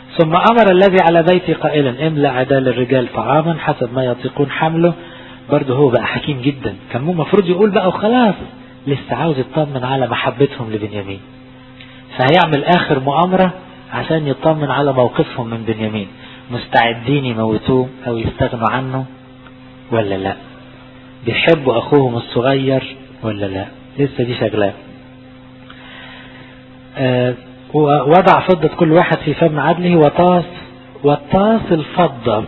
ثم أمر الذي على بيتي قائلا املأ عدال الرجال طعاما حسب ما يطيقون حمله. برضه هو بقى حكيم جدا، كان مو مفروض يقول بقى وخلاص، لسه عاوز يطمن على محبتهم لبنيامين، فهيعمل آخر مؤامرة عشان يطمن على موقفهم من بنيامين، مستعدين يموتوه أو يستغنوا عنه ولا لا، بيحبوا أخوهم الصغير ولا لا، لسه دي شغلة. ووضع فضة كل واحد في فم عدله وطاس الفضة.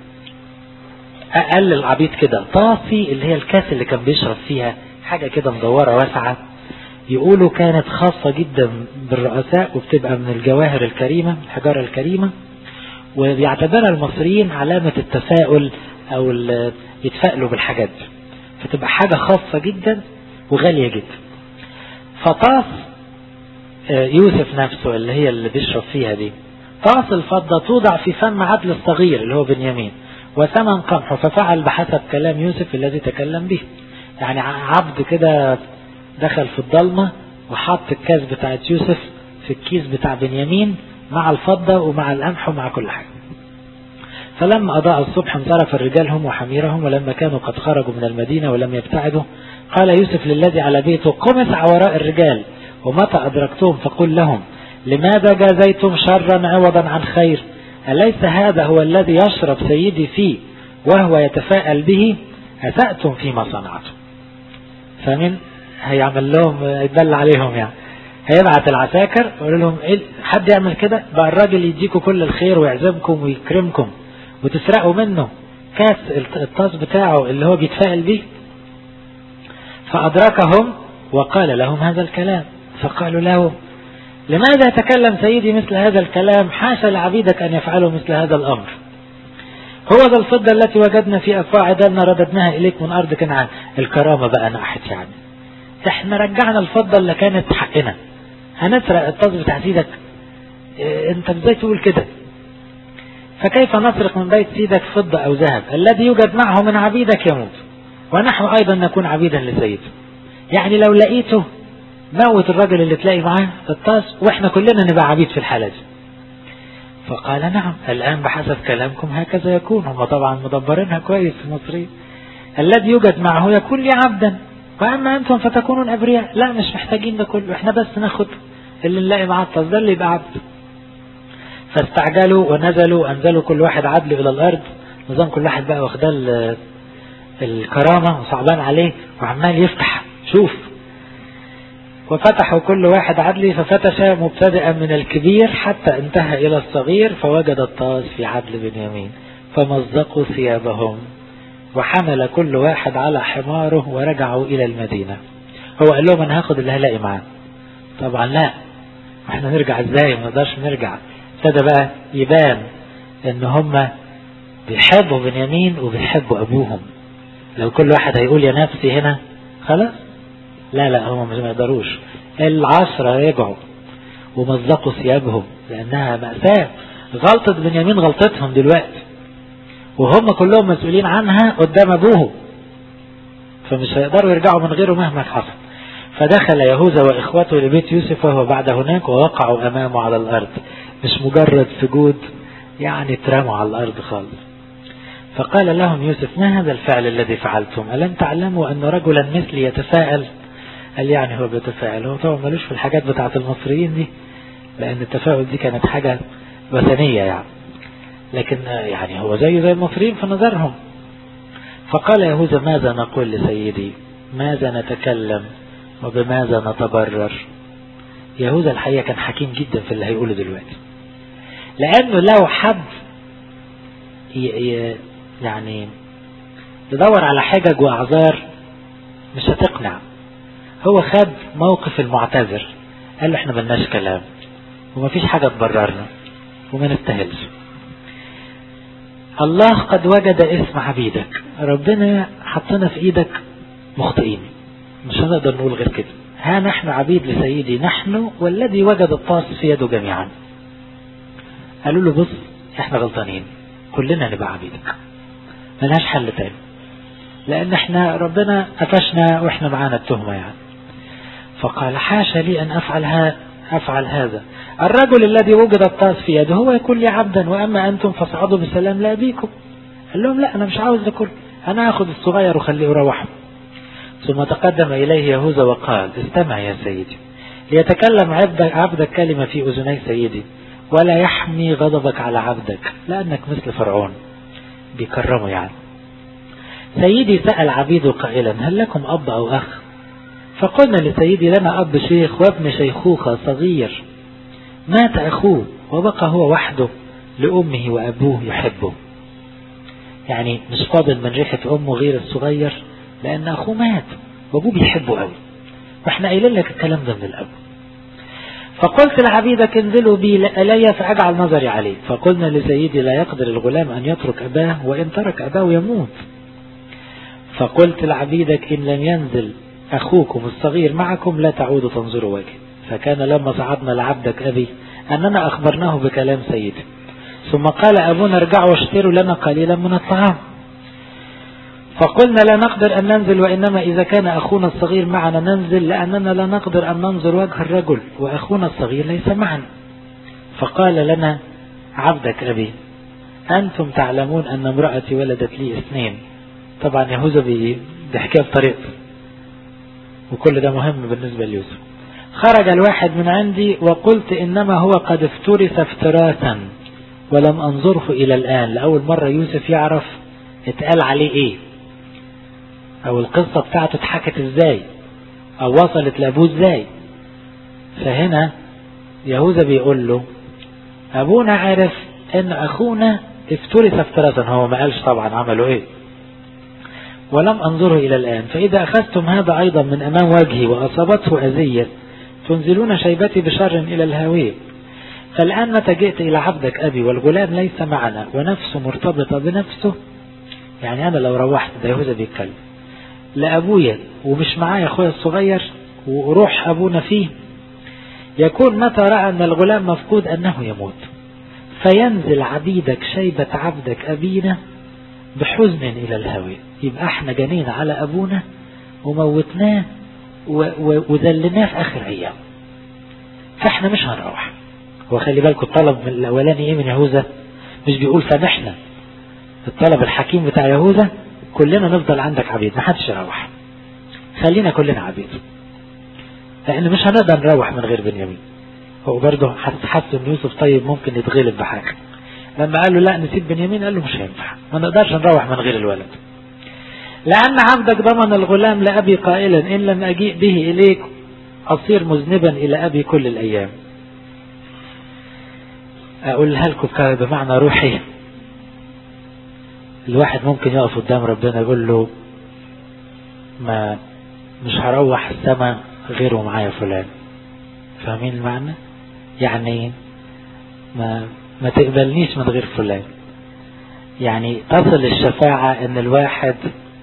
أقل العبيد كده طاسي اللي هي الكاس اللي كان بيشرب فيها، حاجة كده مدورة واسعة، يقولوا كانت خاصة جدا بالرؤساء وبتبقى من الجواهر الكريمة، الحجارة الكريمة، وبيعتبرها المصريين علامة التفاؤل أو يتفائلوا بالحاجات، فتبقى حاجة خاصة جدا وغالية جدا. فطاس يوسف نفسه اللي هي اللي بيشرب فيها دي، طاس الفضة توضع في فم عدل الصغير اللي هو بنيامين، وثمن قمحه، ففعل بحسب كلام يوسف الذي تكلم به. يعني عبد كده دخل في الضلمة وحط الكاس بتاعت يوسف في الكيس بتاع بنيامين مع الفضة ومع القمح ومع كل حاجة. فلما أضاء الصبح انصرف الرجال هم وحميرهم، ولما كانوا قد خرجوا من المدينة ولم يبتعدوا قال يوسف للذي على بيته قم اسعى وراء الرجال، ومتى أدركتهم فقل لهم لماذا جازيتم شرا عوضا عن خير؟ أليس هذا هو الذي يشرب سيدي فيه وهو يتفاءل به؟ أسأتم فيما صنعتم. فمن هيعمل لهم يدل عليهم، يعني هيبعت العساكر ويقول لهم إيه حد يعمل كده بقى، الراجل يديكم كل الخير ويعزمكم ويكرمكم وتسرقوا منه كاس الطاس بتاعه اللي هو بيتفائل به. فأدركهم وقال لهم هذا الكلام، فقالوا له لماذا يتكلم سيدي مثل هذا الكلام؟ حاشا لعبيدك أن يفعلوا مثل هذا الأمر. هو ذا الفضة التي وجدنا في أفواع عدلنا رددناها إليك من أرض كنعان. الكرامة بقى ناحية، يعني احنا رجعنا الفضة اللي كانت حقنا، هنسرق الطاس بتاع سيدك؟ انت ازاي تقول كده؟ فكيف نسرق من بيت سيدك فضة أو ذهب؟ الذي يوجد معه من عبيدك يموت، ونحن أيضا نكون عبيدا لسيد. يعني لو لقيته موت الرجل اللي تلاقي معاه الطاس واحنا كلنا نبقى عبيد في الحالة دي. فقال نعم الآن بحسب كلامكم هكذا يكون. هم طبعا مدبرينها كويس المصريين. الذي يوجد معه يكون لي عبدا، وأما أنتم فتكونون أبرياء. لا مش محتاجين ده كله، احنا بس ناخد اللي نلاقي معاه الطاس ده اللي يبقى عبد. فاستعجلوا ونزلوا وأنزلوا كل واحد عدل إلى الأرض، نظام كل واحد بقى واخداه الكرامة وصعبان عليه وعمال يفتح شوف. وفتحوا كل واحد عدلي، ففتش مبتدئا من الكبير حتى انتهى إلى الصغير، فوجد الطاس في عدل بنيامين، فمزقوا ثيابهم وحمل كل واحد على حماره ورجعوا إلى المدينة. هو قال لهم أنا هاخد اللي هلاقي معاه. طبعا لا، احنا نرجع ازاي؟ ما نقدرش نرجع. ابتدى بقى يبان ان هم بيحبوا بنيامين وبيحبوا أبوهم. لو كل واحد هيقول يا نفسي هنا خلاص، لا هم ما يقدروش. 10 رجعوا ومزقوا ثيابهم لأنها مأساة. غلطة بنيامين غلطتهم دلوقتي، وهم كلهم مسؤولين عنها قدام أبوه، فمش هيقدروا يرجعوا من غيره مهما حصل. فدخل يهوذا وإخوته لبيت يوسف وهو بعد هناك، ووقعوا أمامه على الأرض. مش مجرد سجود، يعني اترموا على الأرض خالص. فقال لهم يوسف ما هذا الفعل الذي فعلتم؟ ألم تعلموا أن رجلا مثلي يتفاءل؟ قال يعني هو بيتفاءل، هو طبعا ملوش في الحاجات بتاعة المصريين دي، لأن التفاؤل دي كانت حاجة وثنية يعني، لكن يعني هو زي المصريين في نظرهم. فقال يهوذا ماذا نقول لسيدي؟ ماذا نتكلم وبماذا نتبرر؟ يهوذا الحقيقة كان حكيم جدا في اللي هيقوله دلوقتي، لأنه لو حد يعني يدور على حجج وأعذار مش هتقنع. هو خد موقف المعتذر، قال له احنا ملناش كلام ومفيش حاجة تبررنا وما نستاهلش. الله قد وجد اسم عبيدك، ربنا حطنا في ايدك مخطئين، مش هنقدر نقول غير كده. ها نحن عبيد لسيدي، نحن والذي وجد الطاس في يده جميعا. قالوا له بص احنا غلطانين، كلنا نبقى عبيدك، ملهاش حل تاني، لان احنا ربنا قفشنا واحنا معانا التهمة يعني. فقال حاشا لي ان افعل أفعل هذا. الرجل الذي وجد الطاس في يده هو يكون لي عبدا، وأما أنتم فاصعدوا بسلام لأبيكم. قال لهم لا، أنا مش عاوز ده كله، أنا أخذ الصغير وخليه يروح. ثم تقدم إليه يهوذا وقال استمع يا سيدي، ليتكلم عبدك كلمة في أذني سيدي، ولا يحمي غضبك على عبدك لأنك مثل فرعون. بيكرمه يعني. سيدي سأل عبيده قائلا هل لكم أب أو أخ؟ فقلنا لسيدي لنا أب شيخ وابن شيخوخة صغير، مات أخوه وبقى هو وحده لأمه وأبوه يحبه. يعني مش فاضل من ريحة أمه غير الصغير، لأن أخوه مات وأبوه بيحبه قوي، وإحنا قايلين لك الكلام ده من الأول. فقلت لعبيدك انزلوا بي إلي فأجعل نظري عليه. فقلنا لسيدي لا يقدر الغلام أن يترك أباه، وإن ترك أباه يموت. فقلت لعبيدك إن لم ينزل أخوكم الصغير معكم لا تعودوا تنظروا وجهي. فكان لما صعدنا لعبدك أبي أننا أخبرناه بكلام سيدي. ثم قال أبونا ارجعوا واشتروا لنا قليلا من الطعام. فقلنا لا نقدر أن ننزل، وإنما إذا كان أخونا الصغير معنا ننزل، لأننا لا نقدر أن ننظر وجه الرجل وأخونا الصغير ليس معنا. فقال لنا عبدك أبي أنتم تعلمون أن امرأتي ولدت لي 2. طبعا يهوذا بيحكيها بطريقته، وكل ده مهم بالنسبة ليوسف. خرج الواحد من عندي وقلت إنما هو قد افترس افتراسا ولم أنظره إلى الآن. لأول مرة يوسف يعرف اتقال عليه إيه، أو القصة بتاعته اتحكت إزاي، أو وصلت لأبوه إزاي. فهنا يهوذا بيقول له أبونا عارف إن أخونا افترس افتراسا، هو ما قالش طبعا عملوا إيه، ولم أنظره إلى الآن. فإذا أخذتم هذا أيضا من أمام وجهي وأصابته أذية تنزلون شيبتي بشر إلى الهاوية. فالآن متى جئت إلى عبدك أبي والغلام ليس معنا ونفسه مرتبطة بنفسه، يعني أنا لو روحت، ده يهوذا بيتكلم، لأبويا ومش معايا أخويا الصغير وروح أبونا فيه، يكون متى رأى أن الغلام مفقود أنه يموت، فينزل عبيدك شيبة عبدك أبينا بحزن إلى الهاوية. يبقى احنا جنين على أبونا وموتناه وذلناه في آخر أيام، فاحنا مش هنروح. وخلي بالكم الطلب من الأولاني إيه من يهوذا؟ مش بيقول سامحنا، الطلب الحكيم بتاع يهوذا كلنا نفضل عندك عبيد، ما حدش يروح، خلينا كلنا عبيد، لأن مش هنقدر نروح من غير بنيامين. هو برضه حس إن يوسف طيب ممكن يتغلب بحاجة، لما قال له لا نسيب بنيامين قال له مش هينفع، ما نقدرش نروح من غير الولد. لأن عبدك ضمن الغلام لأبي قائلا إن لم أجيء به إليك أصير مذنبا إلى أبي كل الأيام. أقولها لكم بمعنى روحي، الواحد ممكن يقف قدام ربنا يقول له ما مش هروح السماء غيره معايا فلان. فاهمين المعنى؟ يعني ما تقبلنيش من غير فلان. يعني تصل الشفاعة ان الواحد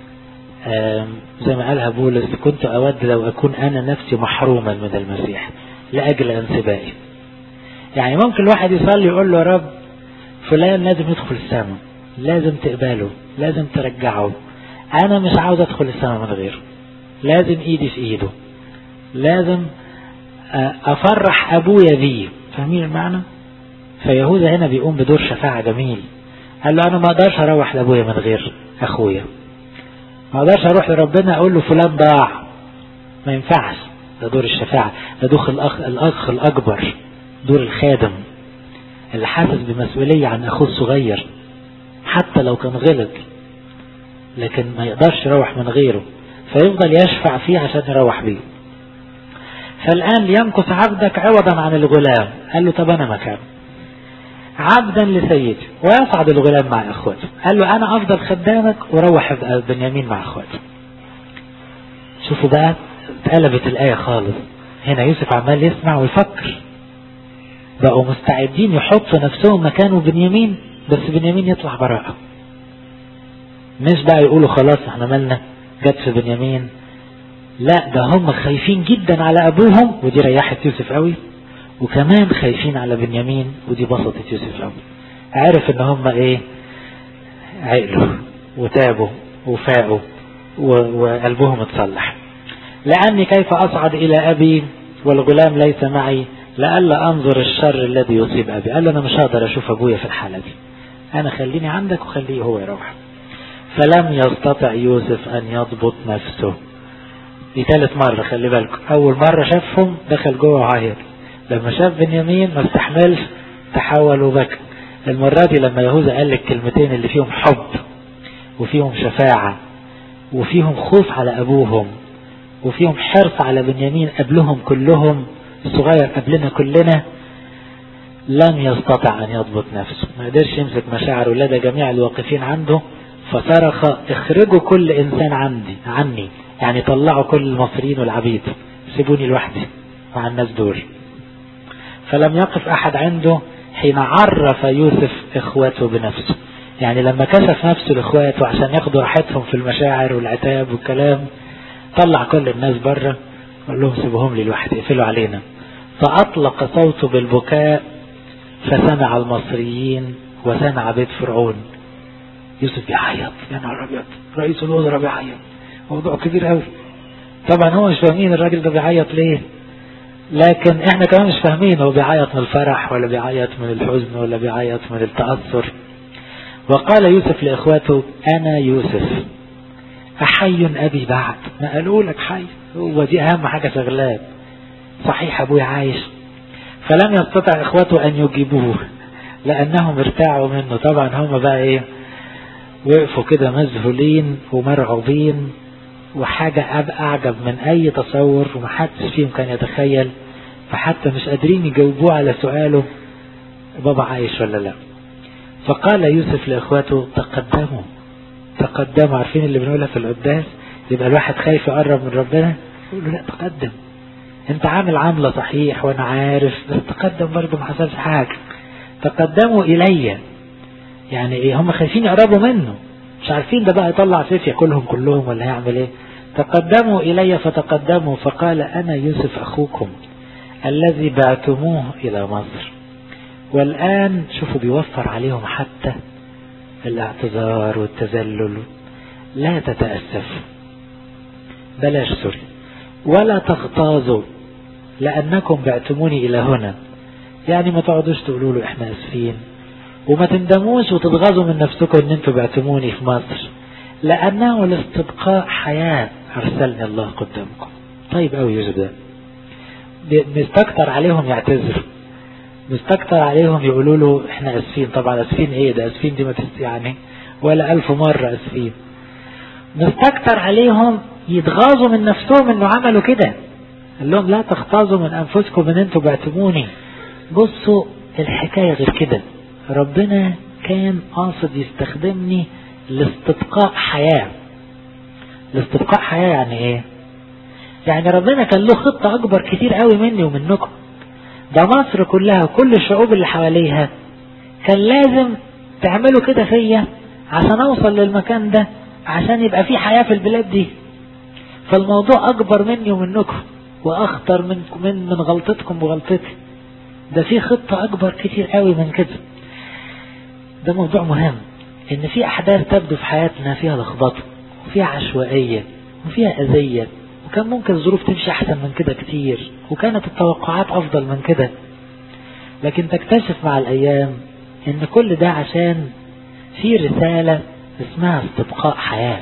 زي ما قالها بولس كنت أود لو أكون أنا نفسي محروما من المسيح لأجل انسبائي. يعني ممكن الواحد يصلي يقول له يا رب فلان لازم يدخل السماء، لازم تقبله، لازم ترجعه، أنا مش عاوز أدخل السماء من غيره، لازم إيدي في إيده، لازم أفرح أبويا بيه. فاهمين المعنى؟ فيهوذا هنا بيقوم بدور شفاعة جميل، قال له أنا ما أقدرش أروح لأبويا من غير أخويا، ما أقدرش أروح لربنا أقول له فلان ضاع، ما ينفعش. ده دور الشفاعة، ده دور الأخ الأكبر، دور الخادم اللي حاسس بمسؤولية عن أخوه الصغير حتى لو كان غلط، لكن ما يقدرش يروح من غيره، فيفضل يشفع فيه عشان يروح بيه. فالآن ليمكث عبدك عوضا عن الغلام. قال له طب أنا مكان عبدا لسيدي، ويصعد الغلام مع أخواته. قال له أنا أفضل خدامك وروح بنيامين مع أخواته. شوفوا بقى اتقلبت الآية خالص. هنا يوسف عمال يسمع ويفكر، بقوا مستعدين يحطوا نفسهم مكانه بنيامين، بس بنيامين يطلع براءة. مش بقى يقولوا خلاص احنا مالنا جت في بنيامين، لا ده هم خايفين جدا على أبوهم، ودي ريحت يوسف قوي، وكمان خايفين على بنيامين، ودي بسطت يوسف قوي. عارف ان هم ايه، عقلوا وتابوا وفاقوا وقلبهم اتصلح. لأني كيف أصعد إلى أبي والغلام ليس معي، لألا أنظر الشر الذي يصيب أبي. قال له أنا مش هقدر أشوف أبويا في الحالة دي، أنا خليني عندك وخليه هو يروح. فلم يستطع يوسف أن يضبط نفسه. دي ثالث مرة، خلي بالكم. أول مرة شافهم دخل جوه وعيط، لما شاف بنيامين ما استحملش تحول وبكى. المرة دي لما يهوذا قال الكلمتين اللي فيهم حب وفيهم شفاعة وفيهم خوف على أبوهم وفيهم حرص على بنيامين قبلهم كلهم، الصغير قبلنا كلنا، لم يستطع أن يضبط نفسه، ما قدرش يمسك مشاعره لدى جميع الواقفين عنده. فصرخ اخرجوا كل إنسان عني، يعني طلعوا كل المصريين والعبيد، سيبوني لوحدي مع الناس دول. فلم يقف أحد عنده حين عرف يوسف إخوته بنفسه، يعني لما كشف نفسه لإخواته عشان ياخدوا راحتهم في المشاعر والعتاب والكلام، طلع كل الناس بره قال لهم سيبوهم لي لوحدي، يقفلوا علينا. فأطلق صوته بالبكاء فسمع المصريين وسمع بيت فرعون. يوسف بيعيط، يا نهار أبيض، رئيس الوزراء بيعيط، موضوع كبير قوي. طبعا هو مش فاهمين الراجل ده بيعيط ليه، لكن احنا كمان مش فاهمين هو بيعيط من الفرح ولا بيعيط من الحزن ولا بيعيط من التأثر. وقال يوسف لإخواته أنا يوسف، أحي أبي بعد؟ ما قالوا لك حي، هو دي أهم حاجة شغلات، صحيح أبوي عايش. فلم يستطع إخواته أن يجيبوه لأنهم ارتاعوا منه. طبعا هم بقى إيه، وقفوا كده مذهولين ومرعوبين، وحاجة أعجب من أي تصور ومحدش فيهم كان يتخيل، فحتى مش قادرين يجاوبوه على سؤاله بابا عايش ولا لا. فقال يوسف لإخواته تقدموا. عارفين اللي بنقولها في القداس، يبقى الواحد خايف يقرب من ربنا، يقول له لا تقدم، انت عامل عاملة صحيح وانا عارف، بس تقدم برضه، ما حصلش حاجة. تقدموا إلي، يعني ايه، هم خايفين يقربوا منه، مش عارفين ده بقى يطلع سيف ياكلهم كلهم ولا هيعمل ايه. تقدموا إلي فتقدموا، فقال أنا يوسف أخوكم الذي بعتموه إلى مصر. والآن شوفوا بيوفر عليهم حتى الاعتذار والتذلل. لا تتأسفوا، بلاش سوري، ولا تغتاظوا لأنكم بعتموني إلى هنا، يعني ما تقعدوش تقولوا له احنا اسفين، وما تندموش وتتغاظوا من نفسكم ان انتوا بعتموني في مصر، لأنه لاستبقاء حياة أرسلني الله قدامكم. طيب قوي يوسف ده، مستكتر عليهم يعتذروا، مستكتر عليهم يقولوا له احنا اسفين. طبعا اسفين ايه ده، اسفين دي ما يعني ولا 1000 مرة اسفين. مستكتر عليهم يتغاظوا من نفسهم انه عملوا كده. قال لهم لا تغتاظوا من انفسكم ان انتوا بعتموني. بصوا الحكاية غير كده، ربنا كان قاصد يستخدمني لاستبقاء حياة. لاستبقاء حياة يعني ايه؟ يعني ربنا كان له خطة اكبر كتير قوي مني ومنكم. ده مصر كلها وكل الشعوب اللي حواليها كان لازم تعملوا كده فيا عشان اوصل للمكان ده، عشان يبقى في حياة في البلاد دي. فالموضوع اكبر مني ومنكم واخطر من غلطتكم وغلطتي. ده في خطة اكبر كتير قوي من كده. ده موضوع مهم، ان في احداث تبدو في حياتنا فيها لخبطة وفيها عشوائية وفيها اذية، وكان ممكن الظروف تمشي احسن من كده كتير، وكانت التوقعات افضل من كده، لكن تكتشف مع الايام ان كل ده عشان في رسالة اسمها استبقاء حياة.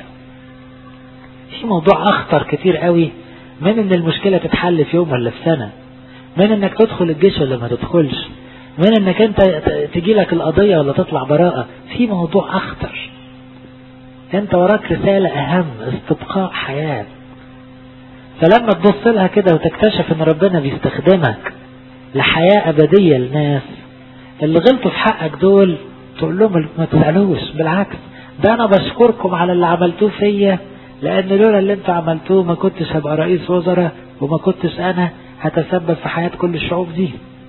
في موضوع اخطر كتير قوي من ان المشكلة تتحل في يوم ولا في سنة، من انك تدخل الجيش ولا ما تدخلش، من انك انت تجي لك القضية ولا تطلع براءة. في موضوع اخطر، انت وراك رسالة اهم، استبقاء حياة. فلما تبص لها كده وتكتشف ان ربنا بيستخدمك لحياة ابدية للناس اللي غلطوا في حقك دول، تقول لهم ما تزعلوش، بالعكس ده انا بشكركم على اللي عملتوه فيا، لان لولا اللي انتوا عملتوه ما كنتش هبقى رئيس وزراء، وما كنتش انا هتسبب في حياة كل الشعوب دي.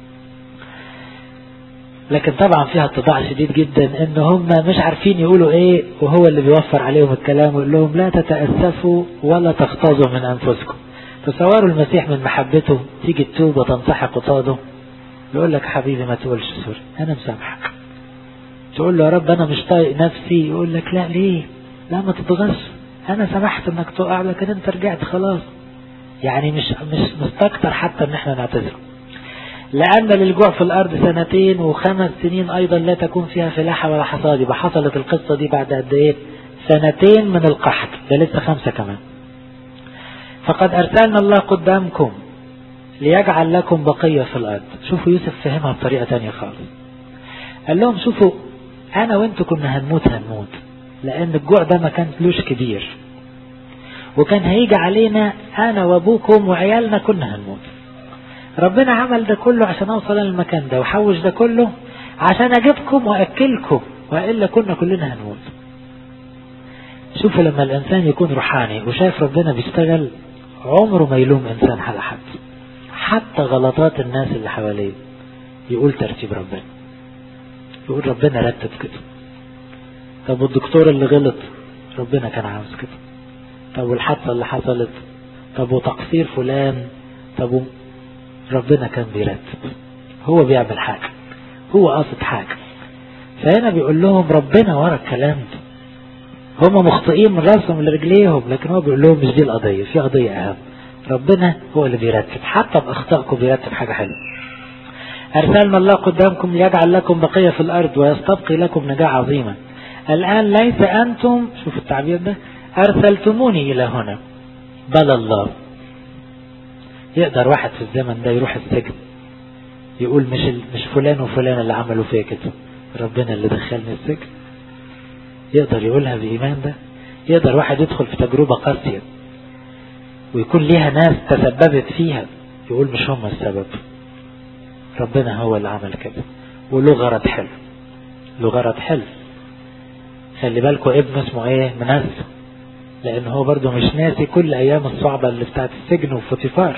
لكن طبعا فيها اتضاع شديد جدا ان هم مش عارفين يقولوا ايه، وهو اللي بيوفر عليهم الكلام ويقول لهم لا تتأسفوا ولا تغتاظوا من انفسكم. تصوروا المسيح من محبته تيجي التوبة وتنصحك قصاده، يقول لك حبيبي ما تقولش سوري انا مسامحك. تقول له يا رب انا مش طايق نفسي، يقول لك لا ليه، لا ما تتغش، انا سمحت انك تقع لكن انت رجعت خلاص. يعني مش مستكتر حتى ان احنا نعتذر. لأن للجوع في الأرض 2 و5 سنين أيضا لا تكون فيها فلاحة ولا حصاد. يبقى حصلت القصة دي بعد قد إيه؟ 2 من القحط، ده لسه 5 كمان. فقد أرسلنا الله قدامكم ليجعل لكم بقية في الأرض. شوفوا يوسف فهمها بطريقة تانية خالص. قال لهم شوفوا أنا وإنتوا كنا هنموت، لأن الجوع ده ما كانتلوش كبير، وكان هيجي علينا أنا وأبوكم وعيالنا كنا هنموت. ربنا عمل ده كله عشان أوصل للمكان ده، وحوش ده كله عشان أجيبكم وأكلكم، وإلا كنا كلنا هنموت. شوفوا لما الإنسان يكون روحاني وشايف ربنا بيشتغل، عمره ما يلوم إنسان على حد، حتى غلطات الناس اللي حواليه يقول ترتيب ربنا، يقول ربنا رتب كده. طب والدكتور اللي غلط ربنا كان عاوز كده. طب والحادثة اللي حصلت، طب وتقصير فلان، طب ربنا كان بيرتب، هو بيعمل حاجة، هو قاصد حاجة. فهنا بيقول لهم ربنا ورا الكلام ده. هم مخطئين من راسهم لرجليهم، لكن هو بيقول لهم مش دي القضية، في قضية أهم. ربنا هو اللي بيرتب، حتى بأخطائكم بيرتب حاجة حلوة. أرسلنا الله قدامكم ليجعل لكم بقية في الأرض ويستبقي لكم نجاة عظيمة. الآن ليس أنتم، شوف التعبير ده، أرسلتموني إلى هنا، بل الله. يقدر واحد في الزمن ده يروح السجن يقول مش فلان وفلان اللي عملوا فيا كده، ربنا اللي دخلني السجن؟ يقدر يقولها بإيمان ده؟ يقدر واحد يدخل في تجربة قاسية ويكون ليها ناس تسببت فيها يقول مش هم السبب، ربنا هو اللي عمل كده، وله غرض حلو، له غرض حلو. خلي بالكم ابنه اسمه ايه؟ منسى، لان هو برضو مش ناسي كل ايام الصعبة اللي بتاعت السجن وفوتيفار.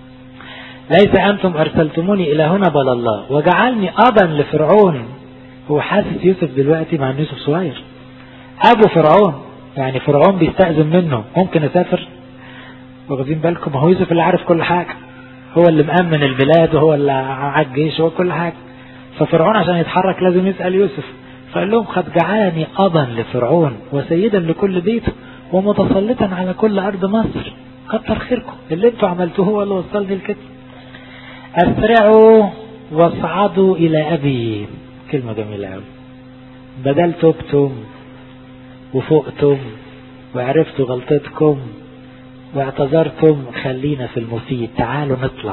ليس انتم ارسلتموني الى هنا بل الله، وجعلني ابا لفرعون. هو حاسس يوسف دلوقتي مع يوسف صغير ابو فرعون، يعني فرعون بيستأذن منه ممكن اسافر. واخدين بالكم؟ هو يوسف اللي عارف كل حاجة، هو اللي مأمن البلاد وهو اللي على الجيش وهو كل حاجة. ففرعون عشان يتحرك لازم يسأل يوسف. فقال لهم قد جعلني أبا لفرعون وسيدا لكل بيته ومتسلطا على كل أرض مصر. كتر خيركم، اللي انتوا عملتوه هو اللي وصلني لكده. أسرعوا واصعدوا إلى أبي. كلمة جميلة أوي. بدل تبتم وفقتم وعرفتوا غلطتكم واعتذرتم، خلينا في المفيد، تعالوا نطلع.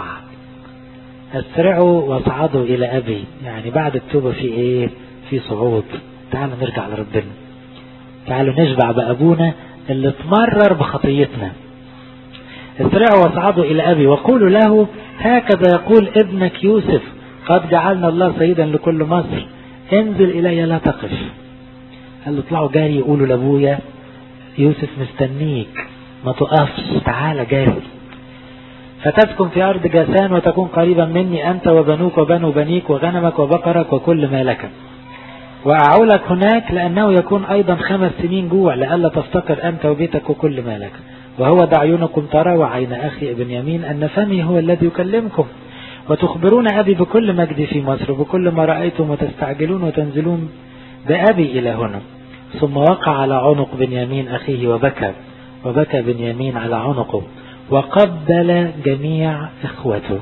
اسرعوا واصعدوا الى ابي، يعني بعد التوبة في ايه؟ في صعود. تعالوا نرجع لربنا، تعالوا نشبع بابونا اللي اتمرر بخطيتنا. اسرعوا واصعدوا الى ابي وقولوا له هكذا يقول ابنك يوسف قد جعلنا الله سيدا لكل مصر، انزل الي لا تقف. قال له اطلعوا جاري يقولوا لابويا يوسف مستنيك، ما تقفش، تعالى جاري. فتسكن في أرض جاسان وتكون قريبا مني أنت وبنوك وبنو بنيك وغنمك وبقرك وكل ما لك، وأعولك هناك لأنه يكون أيضا 5 سنين جوع لئلا تفتقر أنت وبيتك وكل ما لك. وهو دعيونكم ترى وعين أخي ابن يمين أن فمي هو الذي يكلمكم، وتخبرون أبي بكل مجدي في مصر وبكل ما رأيتم، وتستعجلون وتنزلون بأبي إلى هنا. ثم وقع على عنق بنيامين أخيه وبكى بنيامين على عنقه وقبل جميع إخوته.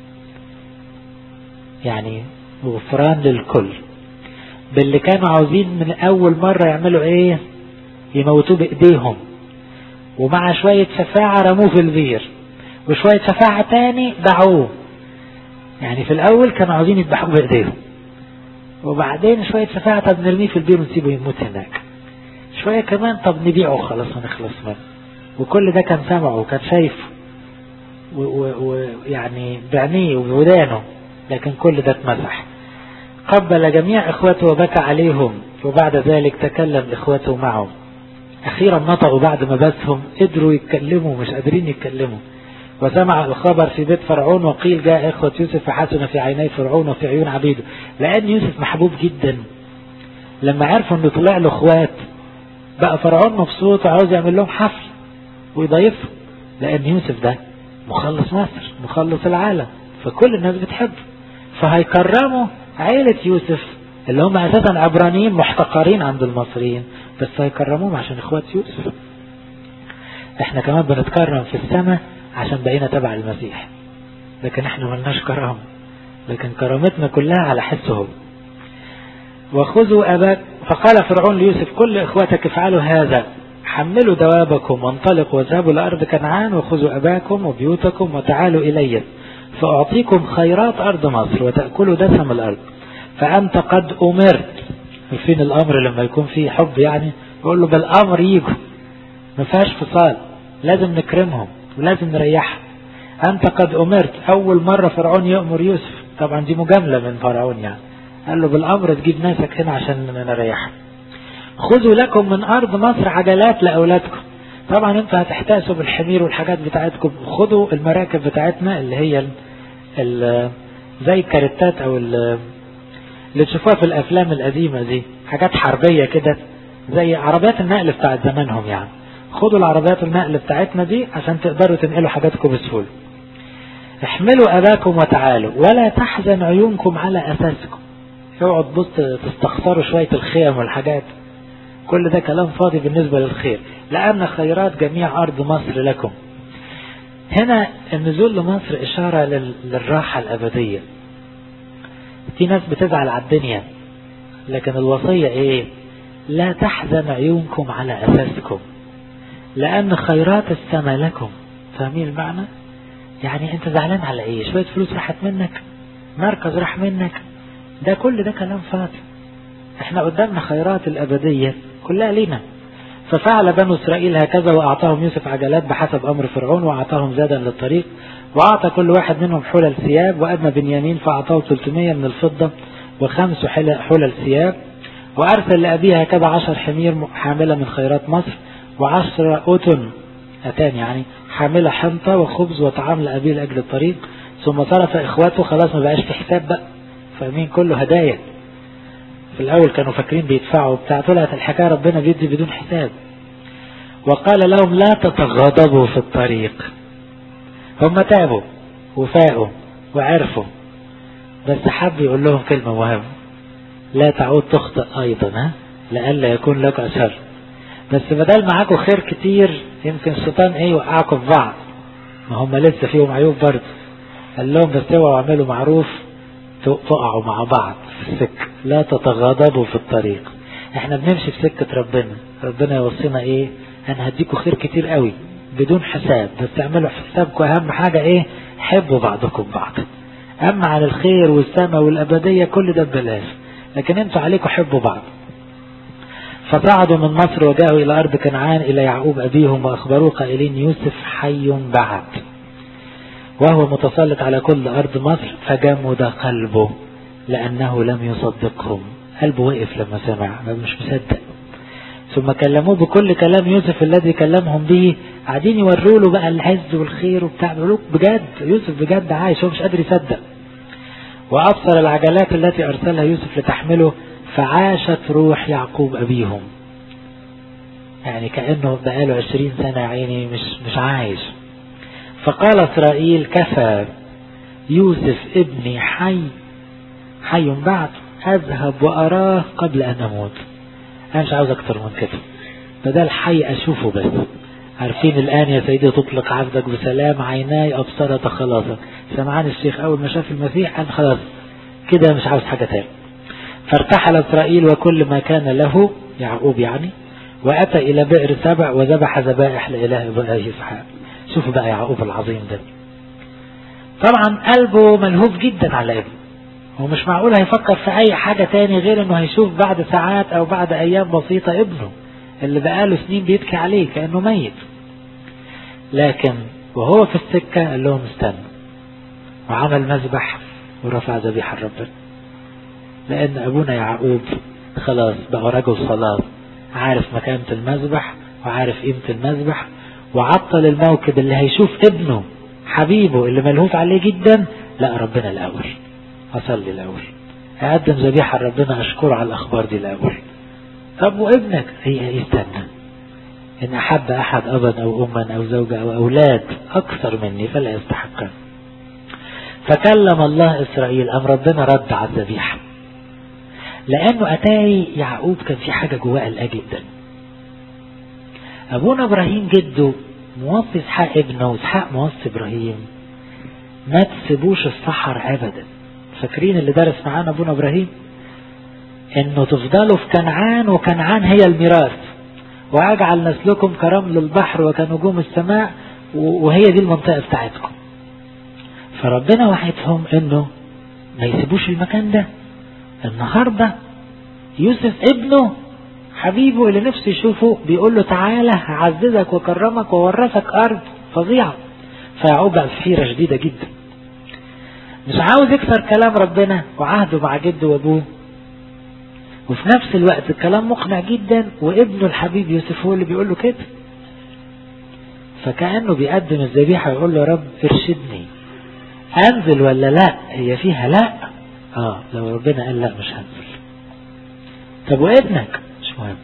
يعني غفران للكل، باللي كانوا عاوزين من أول مرة يعملوا إيه؟ يموتوه بإيديهم، ومع شوية شفاعة رموه في البير، وشوية شفاعة تاني دعوه. يعني في الأول كانوا عاوزين يذبحوه بإيديهم، وبعدين شوية شفاعة طب نرميه في البير ونسيبه يموت هناك، شوية كمان طب نبيعه خلاص ونخلص منه. وكل ده كان سمعه وكان شايفه ويعني بعينيه وبودانه، لكن كل ده اتمسح. قبل جميع اخوته وبكى عليهم، وبعد ذلك تكلم اخوته معهم. اخيرا نطقوا بعد ما بسهم، قدروا يتكلموا، مش قادرين يتكلموا. وسمع الخبر في بيت فرعون، وقيل جاء اخوة يوسف فحسن في عيني فرعون وفي عيون عبيده. لان يوسف محبوب جدا، لما عرفوا انه طلع له اخوات بقى فرعون مبسوط وعاوز يعمل لهم حفل ويضيفهم، لان يوسف ده مخلص مصر مخلص العالم، فكل الناس بتحبه. فهيكرموا عائلة يوسف اللي هم اساسا عبرانيين محتقرين عند المصريين، بس هيكرموهم عشان اخوات يوسف. احنا كمان بنتكرم في السماء عشان بقينا تبع المسيح، لكن احنا ملناش كرامة، لكن كرامتنا كلها على حسه. وخذوا أباك. فقال فرعون ليوسف كل إخوتك افعلوا هذا، حملوا دوابكم وانطلقوا واذهبوا لأرض كنعان وخذوا أباكم وبيوتكم وتعالوا إلي فأعطيكم خيرات أرض مصر وتأكلوا دسم الأرض، فأنت قد أمرت. عارفين الأمر لما يكون فيه حب يعني يقول له بالأمر يجوا، ما فيهاش فصال، لازم نكرمهم ولازم نريحهم. أنت قد أمرت. أول مرة فرعون يأمر يوسف، طبعا دي مجاملة من فرعون يعني، قال له بالأمر تجيب ناسك هنا عشان نريحهم. خذوا لكم من أرض مصر عجلات لأولادكم. طبعا انتوا هتحتاسوا بالحمير والحاجات بتاعتكم، خذوا المراكب بتاعتنا اللي هي زي الكاريتات او اللي تشوفوها في الافلام القديمة دي، حاجات حربية كده زي عربيات النقل بتاعت زمانهم يعني. خذوا العربيات النقل بتاعتنا دي عشان تقدروا تنقلوا حاجاتكم بسهولة. احملوا أباكم وتعالوا ولا تحزن عيونكم على أساسكم. اوعوا تبص تستخسروا شوية الخيم والحاجات، كل ده كلام فاضي بالنسبة للخير، لأن خيرات جميع أرض مصر لكم. هنا النزول لمصر إشارة للراحة الأبدية. في ناس بتزعل على الدنيا، لكن الوصية إيه؟ لا تحزن عيونكم على أساسكم لأن خيرات السماء لكم. فاهمين المعنى؟ يعني أنت زعلان على إيه؟ شوية فلوس راحت منك، مركز راح منك، ده كل ده كلام فاضي. احنا قدامنا خيرات الأبدية كلها لنا. ففعل بنو إسرائيل هكذا وأعطاهم يوسف عجلات بحسب أمر فرعون وأعطاهم زادا للطريق، وأعطى كل واحد منهم حلل ثياب، وأما بنيامين فأعطاه 300 من الفضة و5 حلل ثياب. وأرسل لأبيه هكذا 10 حمير حاملة من خيرات مصر و10 أتان يعني حاملة حنطة وخبز وطعام لأبيه لأجل الطريق. ثم صرف إخواته، خلاص ما بقاش في حساب بقى، فاهمين؟ كله هدايا. في الأول كانوا فاكرين بيدفعوا بتاع، طلعت الحكاية ربنا بيدي بدون حساب. وقال لهم لا تتغاضبوا في الطريق. هم تعبوا وفاقوا وعرفوا، بس حب يقول لهم كلمة مهمة: لا تعود تخطئ أيضا، لألا يكون لك أثر. بس بدل معاكم خير كتير يمكن الشيطان يوقعكم في بعض، ما هم لسه فيهم عيوب برضه. قال لهم بس اوعوا اعملوا معروف تقعوا مع بعض في السكة. لا تتغاضبوا في الطريق. احنا بنمشي في سكة ربنا يوصينا انا هديكوا خير كتير قوي بدون حساب، بس تعملوا حسابكم اهم حاجة حبوا بعضكم بعض. اما عن الخير والسماء والابدية كل ده ببلاش، لكن انتوا عليكم حبوا بعض. فصعدوا من مصر وجاءوا الى ارض كنعان الى يعقوب ابيهم واخبروه قائلين يوسف حي بعد وهو متسلط على كل أرض مصر. فجمد قلبه لأنه لم يصدقهم. قلبه وقف لما سمع، مش مصدق. ثم كلموه بكل كلام يوسف الذي كلمهم به، قاعدين يوروا له بقى العز والخير وبتاع، بيقولوا بجد يوسف بجد عايش، هو مش قادر يصدق. وأبصر العجلات التي أرسلها يوسف لتحمله، فعاشت روح يعقوب أبيهم. يعني كأنه بقاله 20 سنة عيني مش عايش. فقال إسرائيل كفى، يوسف ابني حي بعد، أذهب وأراه قبل أن أموت. أنا مش عاوز أكتر من كده، بدل حي أشوفه بس. عارفين الآن يا سيدي تطلق عبدك بسلام، عيناي أبصرت خلاصا. سمعان الشيخ أول ما شاف المسيح قال خلاص كده مش عاوز حاجة تاني. فارتحل إسرائيل وكل ما كان له، يعقوب يعني، وأتى إلى بئر سبع وذبح ذبائح لإله إبراهيم إسحاق. شوفوا بقى يعقوب العظيم ده، طبعا قلبه ملهوف جدا على ابنه، ومش معقول هيفكر في اي حاجة تاني غير انه هيشوف بعد ساعات او بعد ايام بسيطة ابنه اللي بقاله سنين بيبكي عليه كأنه ميت. لكن وهو في السكة قال لهم استنوا، وعمل مذبح ورفع ذبيحة ربنا، لان ابونا يعقوب خلاص بقى رجل صلاة، عارف مكانة المذبح وعارف قيمة المذبح، وعطل الموكب اللي هيشوف ابنه حبيبه اللي ملهوف عليه جدا. لا ربنا الأول، أصلي الأول، أقدم ذبيحة ربنا، أشكر على الأخبار دي الأول. طب وابنك يستنى، إن أحب أحد أبا أو أما أو زوجة أو أولاد أكثر مني فلا يستحقن. فكلم الله إسرائيل، أم ربنا رد على الذبيحة، لأنه أتاري يعقوب كان في حاجة جواه قلقة جدا. أبونا إبراهيم جده موصي إسحاق ابنه، وإسحاق موصي إبراهيم ما تسيبوش الصحر أبدا، فاكرين اللي درس معانا ابونا ابراهيم انه تفضلوا في كنعان، وكنعان هي الميراث، واجعل نسلكم كرمل البحر وكنجوم السماء، وهي دي المنطقة بتاعتكم. فربنا وعدهم انه ما يسيبوش المكان ده. النهاردة يوسف ابنه حبيبه اللي نفسه يشوفه بيقول له تعالى هعززك وكرمك وورثك ارض فظيعة. فيعقوب بقى في حيرة شديدة جدا، مش عاوز يكسر كلام ربنا وعهده مع جده وابوه، وفي نفس الوقت الكلام مقنع جدا، وابنه الحبيب يوسف هو اللي بيقول له كده. فكأنه بيقدم الذبيحة ويقول له يا رب ارشدني، انزل ولا لا؟ هي فيها لا. لو ربنا قال لا مش هنزل. طب وابنك؟ مش مهم،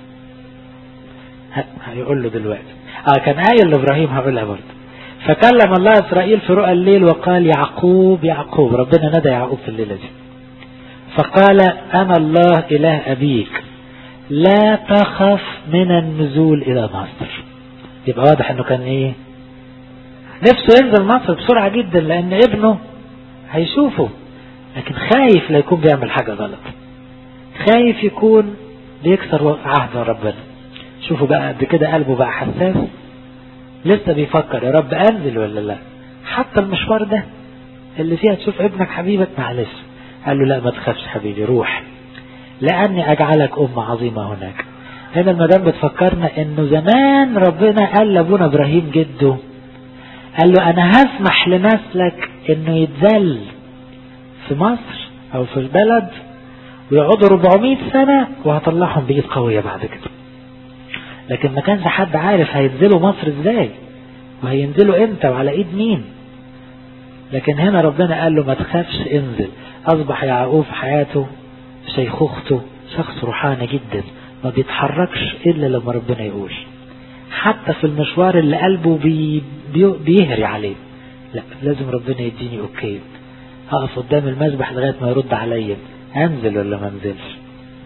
هيقول له دلوقتي. كان آية لإبراهيم هقولها برضه. فكلم الله إسرائيل في رؤى الليل وقال يعقوب يعقوب. ربنا نادى يعقوب في الليلة دي فقال أنا الله إله أبيك لا تخف من النزول إلى مصر. يبقى واضح أنه كان إيه؟ نفسه ينزل مصر بسرعة جدا لأن ابنه هيشوفه، لكن خايف لا يكون بيعمل حاجة غلط، خايف يكون بيكسر عهد ربنا. شوفوا بقى قد كده قلبه بقى حساس، لسه بيفكر يا رب أنزل ولا لا؟ حتى المشوار ده اللي فيها تشوف ابنك حبيبك معلش. قال له لا ما تخافش حبيبي، روح لأني أجعلك أمة عظيمة هناك. هنا المدام بتفكرنا إنه زمان ربنا قال لأبونا إبراهيم جده، قال له أنا هسمح لنسلك إنه يتذل في مصر أو في البلد ويقعدوا 400 سنة وهطلعهم بإيد قوية بعد كده. لكن ما كانش حد عارف هينزلوا مصر ازاي وهينزلوا امتى وعلى ايد مين. لكن هنا ربنا قال له ما تخافش انزل. اصبح يعقوب في حياته شيخوخته شخص روحاني جدا، ما بيتحركش الا لما ربنا يقول. حتى في المشوار اللي قلبه بيهري عليه، لا لازم ربنا يديني اوكي، هقف قدام المذبح لغاية ما يرد عليا انزل ولا ما انزلش.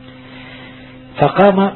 فقام،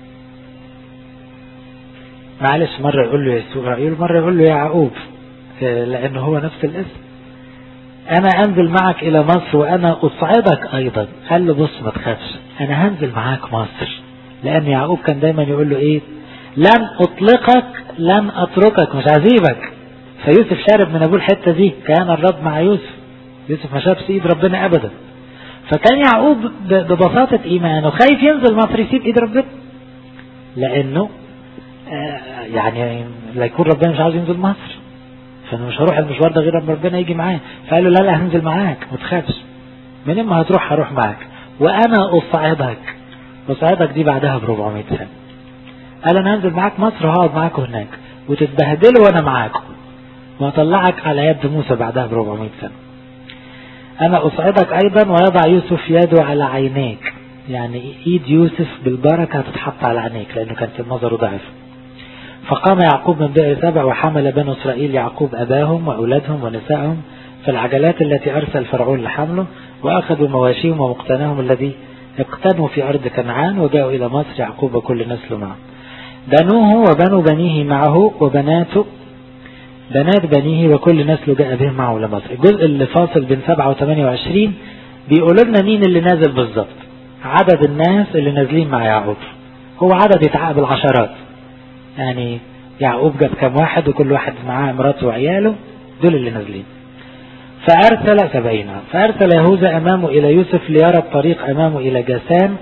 معلش مرة يقول له إسرائيل مرة يقول له يعقوب لأنه هو نفس الاسم. أنا أنزل معك إلى مصر وأنا أصعدك أيضا. قال له بص ما تخافش أنا هنزل معاك مصر، لأن يعقوب كان دايما يقول له إيه؟ لن أطلقك لن أتركك، مش هسيبك. فيوسف شارب من أبوه الحتة دي، كان الرب مع يوسف. يوسف ما شافش إيد ربنا أبدا. فكان يعقوب ببساطة إيمانه خايف ينزل مصر يسيب إيد ربنا، لأنه يعني لا يكون ربنا مش عاوز ينزل مصر، فانا مش هروح المشوار ده غير لما ربنا يجي معايا. فقال له لا هنزل معاك ما تخافش، من اما هتروح هروح معاك وانا اصعدك دي بعدها ب400 سنة. قال انا هنزل معاك مصر وهقعد معاكم هناك وتتبهدلوا وانا معاكم، وهطلعك على يد موسى بعدها ب400 سنة. انا اصعدك ايضا ويضع يوسف يده على عينيك، يعني ايد يوسف بالبركة هتتحط على عينيك لانه كان في النظر ضعف. فقام يعقوب من بئر سبع وحمل بنو إسرائيل يعقوب أباهم وأولادهم ونسائهم في العجلات التي أرسل فرعون لحمله، وأخذوا مواشيهم ومقتناهم الذي اقتنوا في أرض كنعان، وجاءوا إلى مصر يعقوب وكل نسله معه، بنوه وبنو بنيه معه وبناته بنات بنيه وكل نسله جاء بهم معه لمصر. الجزء اللي فاصل بين 7 و28 بيقولوا لنا مين اللي نازل بالظبط، عدد الناس اللي نازلين مع يعقوب هو عدد يتعقب العشرات، يعني يعقوب جاب كم واحد وكل واحد معاه مراته وعياله، دول اللي نازلين. فأرسل 70، فأرسل يهوذا أمامه إلى يوسف ليرى الطريق أمامه إلى جاسان.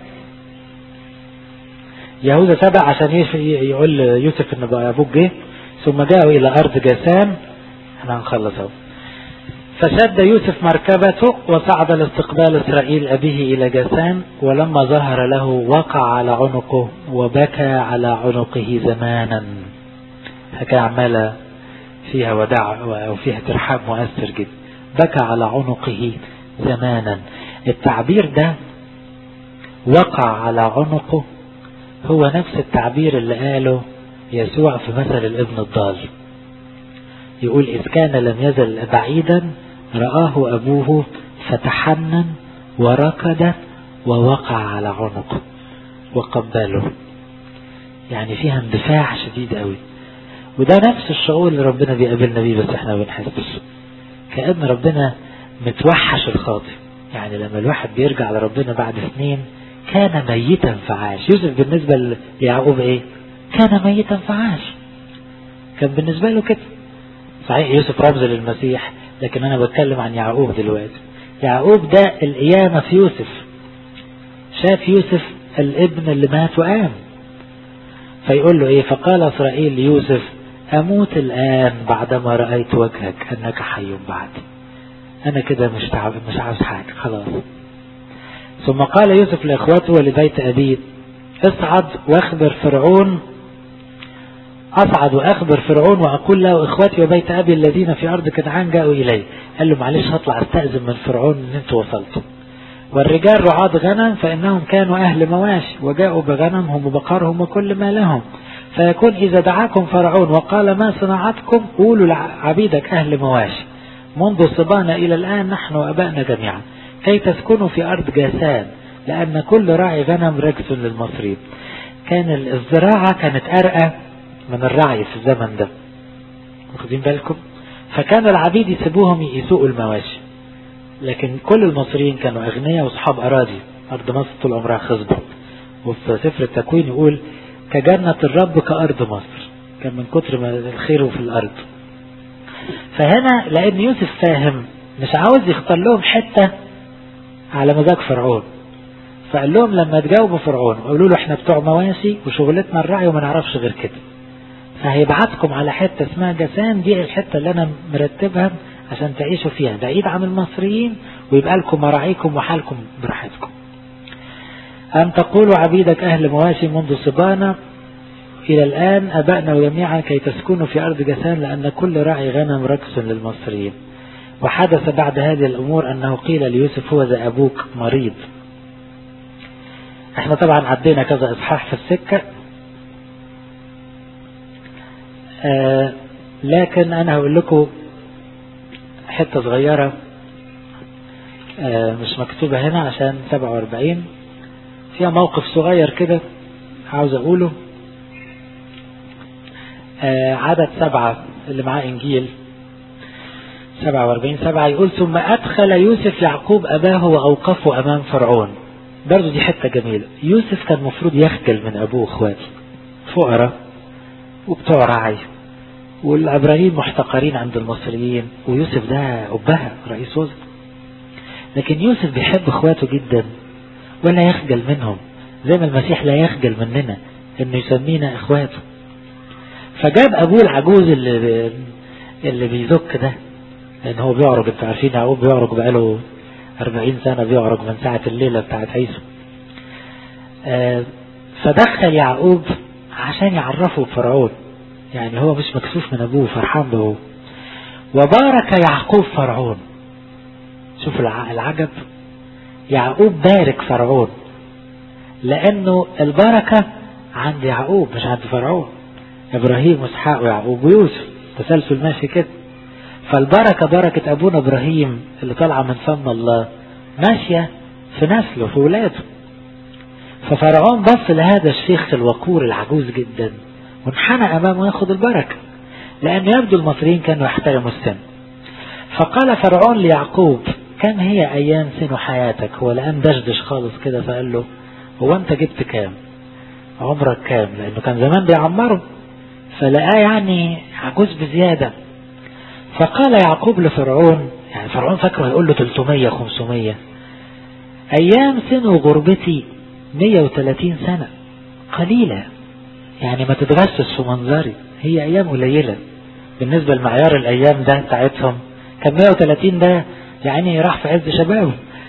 يهوذا 7 عشان يقول يوسف إن أبوك جه. ثم جاءوا إلى أرض جاسان، احنا هنخلص اهو. فشد يوسف مركبته وصعد لاستقبال إسرائيل أبيه إلى جاسان، ولما ظهر له وقع على عنقه وبكى على عنقه زمانا. حكاية عمالة فيها وداع وفيها ترحاب مؤثر جدا. بكى على عنقه زمانا. التعبير ده وقع على عنقه هو نفس التعبير اللي قاله يسوع في مثل الابن الضال. يقول إذ كان لم يزل بعيدا رآه أبوه فتحنن وركض ووقع على عنقه وقبله. يعني فيها اندفاع شديد قوي، وده نفس الشعور اللي ربنا بيقابلنا بيه، بس احنا ما بنحسش. كأن ربنا متوحش الخاطئ، يعني لما الواحد بيرجع لربنا بعد سنين، كان ميتا فعاش. يوسف بالنسبة ليعقوب ايه؟ كان ميتا فعاش. كان بالنسبة له كده. صحيح يوسف رمز للمسيح، لكن انا بتكلم عن يعقوب دلوقتي. يعقوب ده القيامة في يوسف، شاف يوسف الابن اللي مات وقام. فيقول له ايه؟ فقال اسرائيل ليوسف اموت الان بعدما رأيت وجهك انك حي بعد. انا كده مش عاوز حاجة خلاص. ثم قال يوسف لاخوته ولبيت ابيه اصعد واخبر فرعون، اصعد واخبر فرعون واقول له اخوتي وبيت ابي الذين في ارض كنعان جاءوا الي. قال له معلش هطلع استأذن من فرعون ان انتوا وصلتوا. والرجال رعاة غنم فانهم كانوا اهل مواشي وجاءوا بغنمهم وبقرهم وكل ما لهم. فيكون اذا دعاكم فرعون وقال ما صنعتكم قولوا لعبيدك اهل مواشي منذ صبانا الى الان نحن وابائنا جميعا كي تسكنوا في ارض جاسان لان كل راعي غنم رجس للمصريين. كان الزراعة كانت ارقى من الرعي في الزمن ده، واخدين بالكم؟ فكان العبيد يسيبوهم يسوقوا المواشي، لكن كل المصريين كانوا اغنياء واصحاب اراضي. ارض مصر طول عمرها خصبة، وفي سفر التكوين يقول كجنة الرب كأرض مصر، كان من كتر ما الخير في الارض. فهنا لان يوسف فاهم مش عاوز يختار لهم حتة على مزاج فرعون، فقال لهم لما تجاوبوا فرعون وقالوا له احنا بتوع مواشي وشغلتنا الرعي وما نعرفش غير كده، فهيبعتكم على حتة اسمها جسان، دي الحتة اللي انا مرتبها عشان تعيشوا فيها بعيد عن المصريين ويبقى لكم مراعيكم وحالكم براحتكم. أن تقولوا عبيدك أهل مواشي منذ صبانا إلى الآن أبائنا جميعا كي تسكنوا في أرض جسان لأن كل راعي غنم ركس للمصريين. وحدث بعد هذه الأمور أنه قيل ليوسف هو ذا أبوك مريض. احنا طبعا عدينا كذا إصحاح في السكة، لكن أنا هقول لكم حتة صغيرة مش مكتوبة هنا عشان 47 فيها موقف صغير كده عاوز أقوله. عدد 7 اللي معاه إنجيل 47:7 يقول ثم أدخل يوسف يعقوب أباه وأوقفه أمام فرعون. برضو دي حتة جميلة. يوسف كان مفروض يخجل من أبوه وأخواته، فقراء وبتوع رعي، والعبرانيين محتقرين عند المصريين، ويوسف ده أبها رئيس وزراء. لكن يوسف بيحب اخواته جدا ولا يخجل منهم، زي ما المسيح لا يخجل مننا انه يسمينا اخواته. فجاب ابوه العجوز اللي بيزك ده، لان هو بيعرج، انتوا عارفين يعقوب بيعرج بقاله 40 سنة بيعرج من ساعة الليلة بتاعت عيسو. فدخل يعقوب عشان يعرفه فرعون، يعني هو مش مكسوف من ابوه، فرحان بابوه. وبارك يعقوب فرعون. شوف العجب، يعقوب بارك فرعون لانه البركة عند يعقوب مش عند فرعون. ابراهيم واسحاق ويعقوب ويوسف تسلسل ماشي كده، فالبركة بركة ابونا ابراهيم اللي طالعة من فم الله ماشية في نسله في ولاده. ففرعون بص لهذا الشيخ الوقور العجوز جدا وانحنى امامه ياخد البركة، لان يبدو المصريين كانوا يحترموا السن. فقال فرعون ليعقوب كم هي ايام سن حياتك؟ هو الان دشدش خالص كده، فقال له هو انت جبت كام؟ عمرك كام؟ لانه كان زمان بيعمره، فلقاه يعني عجوز بزيادة. فقال يعقوب لفرعون، يعني فرعون فاكره هيقول له 300 500، ايام سن غربتي 130 سنة قليلة، يعني ما تتغسس في منظري، هي ايام قليلة بالنسبة لمعيار الايام ده بتاعتهم. كان 130 ده يعني راح في عز شبابه،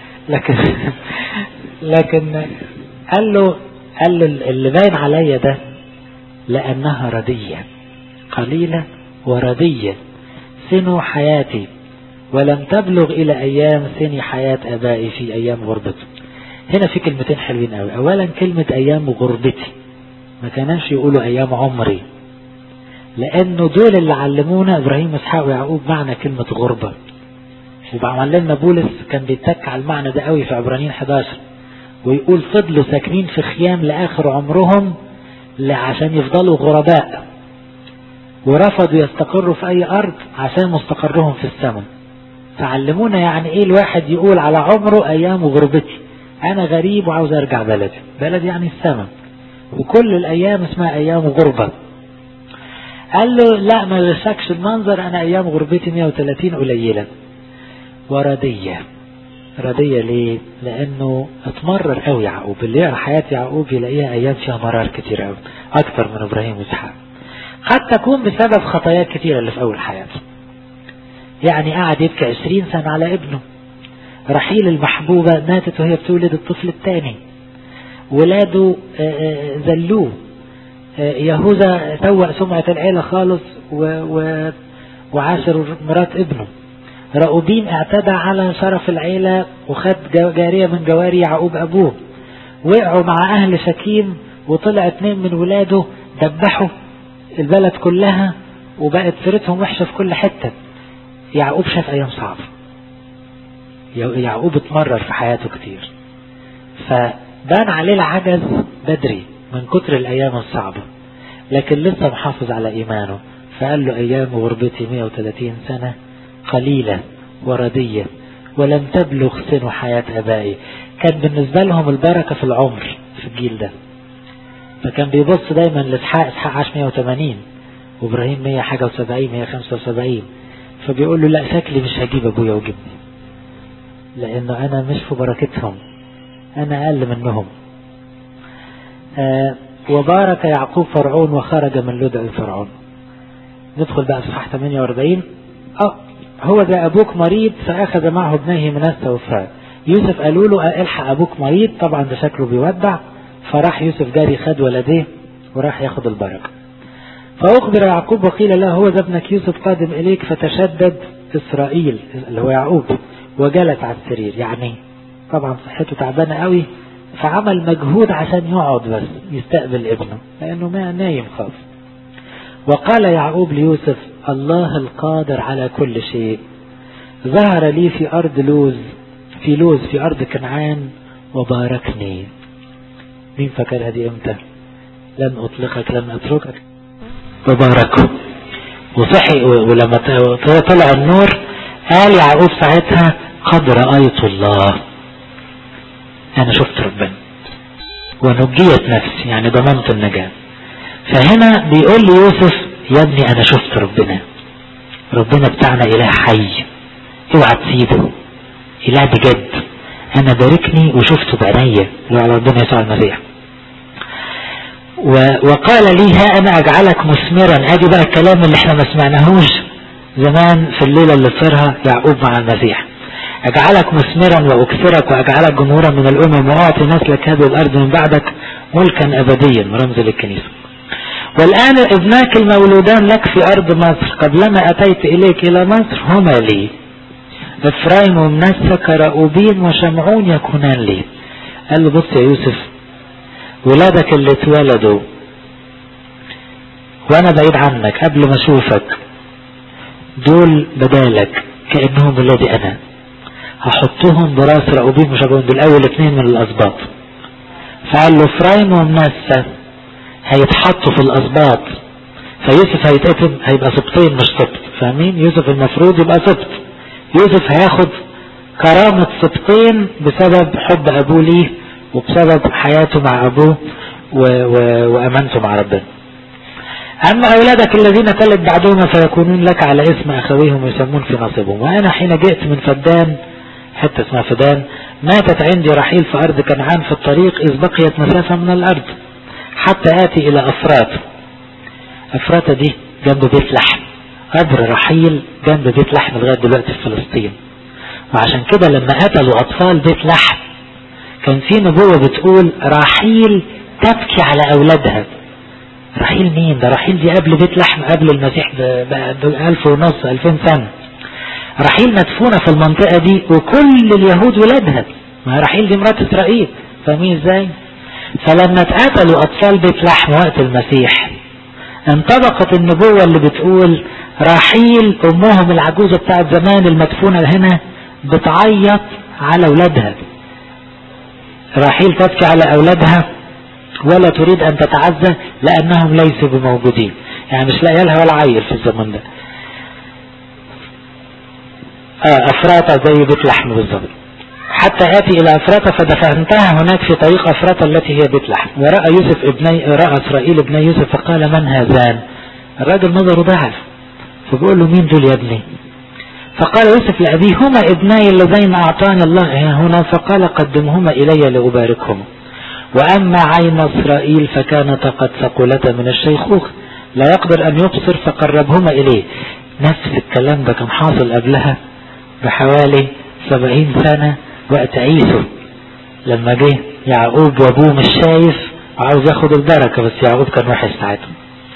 لكن قال له اللي باين عليا ده لأنها ردية قليلة وردية سن حياتي ولم تبلغ إلى أيام سن حياة أبائي في أيام غربتي. هنا في كلمتين حلوين قوي. أولا كلمة أيام غربتي، ما كانش يقولوا أيام عمري، لأنه دول اللي علمونا إبراهيم وإسحاق ويعقوب معنى كلمة غربة. وبعمل لنا بولس كان بيتك على المعنى ده قوي في عبرانيين 11 ويقول فضلوا ساكنين في خيام لآخر عمرهم عشان يفضلوا غرباء، ورفضوا يستقروا في أي أرض عشان مستقرهم في السماء. فعلمونا يعني ايه الواحد يقول على عمره ايام غربتي، انا غريب وعاوز ارجع بلدي يعني السماء، وكل الايام اسمها ايام غربة. قال له لا ما يغشكش المنظر، انا ايام غربتي 130 قليلة. وردية ليه؟ لانه اتمرر قوي يعقوب. اللي يقرا حياة يعقوب يلاقيها ايام فيها مرار كتير قوي، اكتر من ابراهيم واسحاق. قد تكون بسبب خطايات كتيرة اللي في اول حياته. يعني قعد يبكي 20 سنة على ابنه. رحيل المحبوبة ماتت وهي بتولد الطفل الثاني. ولاده ذلوه. يهوذا سوء سمعة العيلة خالص وعاشر مرات ابنه. رأوبين اعتدى على شرف العيلة وخد جارية من جواري يعقوب أبوه. وقعوا مع أهل شكيم وطلع 2 من ولاده دبحوا البلد كلها وبقت سيرتهم وحشة في كل حتة. يعقوب شاف أيام صعبة. يعقوب اتمرر في حياته كتير، فبان عليه العجز بدري من كتر الأيام الصعبة، لكن لسه محافظ على إيمانه. فقال له أيام غربتي 130 سنة قليلة وردية ولم تبلغ سن حياة أبائي. كان بالنسبة لهم البركة في العمر في الجيل ده. فكان بيبص دايما لإسحاق. إسحاق عاش 180 وإبراهيم 170 175. فبيقول له لا شكلي مش هجيب أبويا وجبني، لأنه أنا مش في بركتهم، أنا أقل منهم. وبارك يعقوب فرعون وخرج من لدغ فرعون. ندخل بقى في صح 48. هو ده أبوك مريض فأخذ معه ابنيه منسى وفرع. يوسف قالوا له الحق أبوك مريض، طبعا ده شكله بيودع. فراح يوسف جاري خد ولديه وراح ياخد البركة. فأخبر يعقوب وقيل له هو ذا ابنك يوسف قادم إليك. فتشدد إسرائيل اللي هو يعقوب وجلس على السرير. يعني طبعا صحته تعبانة قوي، فعمل مجهود عشان يقعد بس يستقبل ابنه لأنه ما نايم خالص. وقال يعقوب ليوسف الله القادر على كل شيء ظهر لي في أرض لوز في أرض كنعان وباركني. مين فكر هذه امتى؟ لن أطلقك لن أتركك. وباركه وصحي. ولما طلع النور قال يعقوب ساعتها قد رأيت الله، أنا شفت ربنا ونجيت نفسي، يعني ضمنت النجاة. فهنا بيقول لي يوسف يا ابني أنا شفت ربنا بتاعنا إله حي، اوعى تسيبه، إله بجد. أنا باركني وشفته بعينيا لو على ربنا يسوع المسيح. وقال لي ها أنا أجعلك مثمرا. أدي بقى الكلام اللي احنا ما سمعناهوش زمان في الليلة اللي صارها يعقوب مع المسيح. أجعلك مثمرا وأكثرك وأجعلك جمهورا من الأمم وأعطي نسلك هذه الأرض من بعدك ملكا أبديا، رمز للكنيسة. والآن ابناك المولودان لك في أرض مصر قبلما أتيت إليك إلى مصر هما لي، إفرايم ومنسى كرأوبين وشمعون يكونان لي. قال له بص يا يوسف، ولادك اللي اتولدوا وأنا بعيد عنك قبل ما أشوفك دول بدالك كأنهم ولادي أنا. هحطهم براس رأوبين وشمعون، دول أول 2 من الأسباط. فقال له إفرايم ومنسى هيتحطوا في الأسباط، فيوسف هيتقتل هيبقى سبطين مش سبط. فاهمين؟ يوسف المفروض يبقى سبط، يوسف هياخد كرامة سبطين بسبب حب أبوه ليه وبسبب حياته مع أبوه وأمانته مع ربنا. أما أولادك الذين تلد بعدهما فيكونون لك على اسم أخويهم ويسمون في نصيبهم. وأنا حين جئت من فدان، حتى اسمها فدان، ماتت عندي رحيل في أرض كنعان في الطريق إذ بقيت مسافة من الأرض حتى آتي إلى أفراطة دي جنب بيت لحم. قبر رحيل جنب بيت لحم لغاية دلوقتي في فلسطين. وعشان كده لما قتلوا أطفال بيت لحم كان في نبوة بتقول رحيل تبكي على أولادها. رحيل مين؟ ده رحيل دي قبل بيت لحم، قبل المسيح ب1500 2000 سنة. رحيل مدفونة في المنطقة دي وكل اليهود ولادها. ما رحيل دي مرات إسرائيل. فاهمين ازاي؟ فلما اتقتلوا أطفال بيت لحم وقت المسيح انطبقت النبوة اللي بتقول رحيل أمهم العجوزة بتاعت زمان المدفونة هنا بتعيط على أولادها. رحيل تبكي على أولادها ولا تريد أن تتعزى لأنهم ليسوا بموجودين، يعني مش لاقي لها ولا عيل في الزمن ده. أفراطة زي بيت لحم بالظبط. حتى آتي إلى أفراطة فدفنتها هناك في طريق أفراطة التي هي بيت لحم. رأى إسرائيل ابن يوسف فقال من هذان؟ الراجل نظره ضعف، فبيقول له مين دول يا ابني؟ فقال يوسف لأبيه هما ابناي اللذين أعطاني الله هنا، فقال قدمهما إلي لأباركهما. وأما عين إسرائيل فكانت قد ثقلتا من الشيخوخة لا يقدر أن يبصر فقربهما إليه. نفس الكلام ده كان حاصل قبلها بحوالي 70 سنة وقت عيسو، لما جه يعقوب وابوه مش شايف وعاوز ياخد البركة، بس يعقوب كان وحش ساعتها.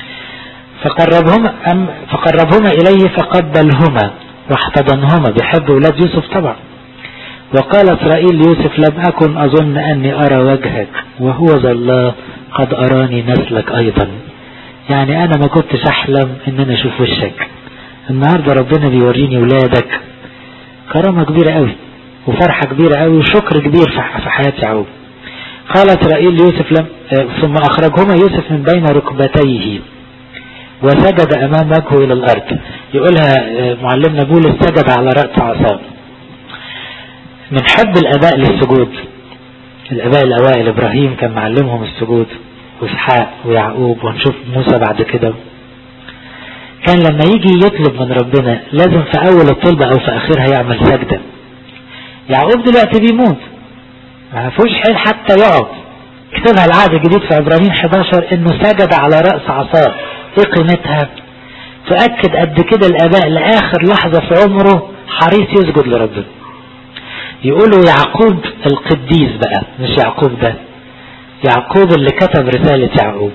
فقربهما إليه فقبلهما واحتضنهما، بيحب ولاد يوسف طبعا. وقال إسرائيل ليوسف لم أكن أظن أني أرى وجهك وهو ذا الله قد أراني نسلك أيضا. يعني أنا ما كنتش أحلم أن أنا أشوف وشك، النهاردة ربنا بيوريني ولادك. كرامة كبيرة قوي وفرحة كبيرة قوي وشكر كبير في حياة يعقوب. قال إسرائيل ليوسف ثم أخرجهما يوسف من بين ركبتيه وسجد أمام وجهه إلى الأرض. يقولها معلمنا بولس سجد على رأس عصاه. من حب الآباء للسجود، الآباء الأوائل إبراهيم كان معلمهم السجود وإسحاق ويعقوب، ونشوف موسى بعد كده. كان لما يجي يطلب من ربنا لازم في أول الطلبة أو في آخرها يعمل سجدة. يعقوب دلوقتي بيموت ما فيهوش حيل حتى يقعد. كتبها العهد الجديد في عبرانيين 11 إنه سجد على رأس عصاه. إيه قيمتها؟ تؤكد قد كده الآباء لآخر لحظة في عمره حريص يسجد لربنا. يقولوا يعقوب القديس بقى، مش يعقوب ده، يعقوب اللي كتب رسالة يعقوب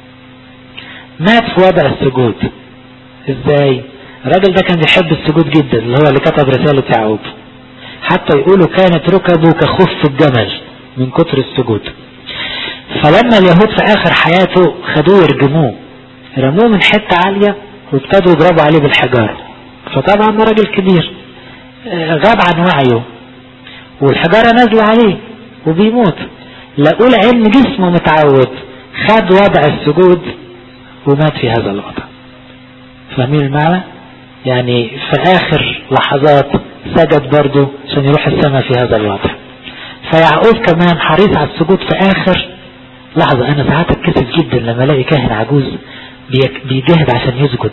مات في وضع السجود. ازاي؟ الراجل ده كان بيحب السجود جدا، اللي هو اللي كتب رسالة يعقوب. حتى يقولوا كانت ركبه كخف الجمل من كتر السجود. فلما اليهود في آخر حياته خدوه يرجموه، رموه من حتة عالية وابتدوا يضربوا عليه بالحجارة. فطبعا ده راجل كبير غاب عن وعيه والحجارة نازلة عليه وبيموت. لقوا لعلم جسمه متعود خد وضع السجود ومات في هذا الوضع. فاهمين المعنى؟ يعني في آخر لحظات سجد برضه عشان يروح السماء في هذا الوضع. فيعقوب كمان حريص على السجود في آخر لحظة. أنا ساعات اتكسف جدا لما الاقي كاهن عجوز بيجهد عشان يسجد،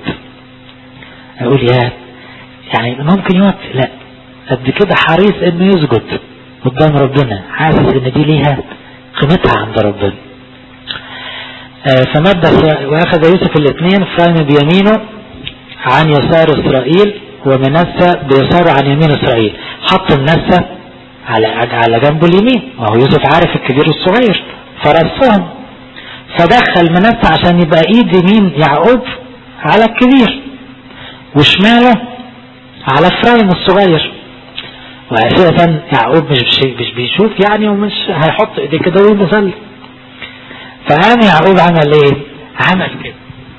أقول يعني ممكن يوقف، لا قد كده حريص انه يسجد قدام ربنا، حاسس ان دي ليها قيمتها عند ربنا. فمد واخذ يوسف الاثنين فرايم بيمينه عن يسار اسرائيل ومنسى بيساره عن يمين اسرائيل. حط منسى على جنبه اليمين، وهو يوسف عارف الكبير والصغير، فرصهم. فدخل منسى عشان يبقى ايد يمين يعقوب على الكبير وشماله على فرايم الصغير. وأساسا يعقوب مش بيشوف يعني، ومش هيحط ايديه كده ويصلي. فقام يعقوب عمل ايه؟ عمل كده،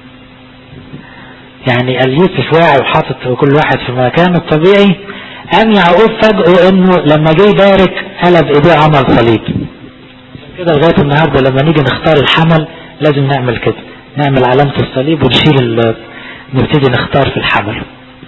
يعني اليوسف واعي وحاطط كل واحد في مكانه الطبيعي. قام يعقوب فجأة انه لما جه يبارك قلب ايديه عمل صليب كده. لغاية النهاردة لما نيجي نختار الحمل لازم نعمل كده، نعمل علامة الصليب ونشيل نبتدي نختار في الحمل.